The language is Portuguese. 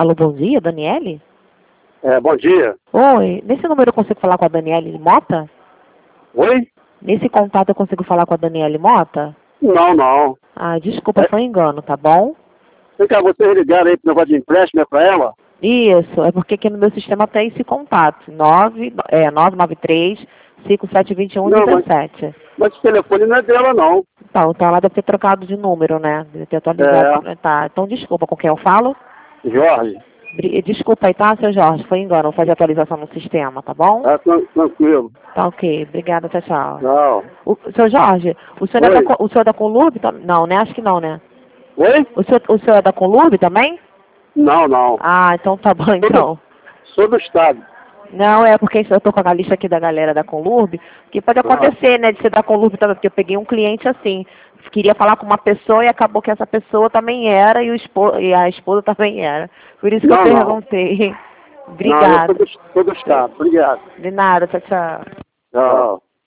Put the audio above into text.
Alô, bom dia, Daniele? Bom dia. Oi, nesse número eu consigo falar com a Daniele Mota? Oi? Nesse contato eu consigo falar com a Daniele Mota? Não, não. Ah, desculpa, foi engano, tá bom? Vem cá, vocês ligaram aí pro negócio de empréstimo, pra ela? Isso, é porque aqui no meu sistema tem esse contato, 993-5721-17. Mas esse telefone não é dela, não. Então ela deve ter trocado de número, né? Deve ter atualizado. Tá, então desculpa, com quem eu falo? Jorge. Desculpa aí, tá, seu Jorge? Foi engano, vou fazer atualização no sistema, tá bom? Tranquilo. Tá ok, obrigada, tchau, tchau. Não. Seu Jorge, o senhor, Oi. o senhor é da Conlurb? Não, né? Acho que não, né? Oi? O senhor é da Conlurb também? Não, não. Ah, então tá bom, então. Sou do Estado. Não, é porque eu tô com a lista aqui da galera da Conlurb, que pode acontecer, né, de ser da Conlurb também, porque eu peguei um cliente assim, queria falar com uma pessoa e acabou que essa pessoa também era e a esposa também era. Por isso que eu perguntei. Obrigada. Não, eu sou do Estado. Obrigado. De nada, tchau, tchau. Tchau.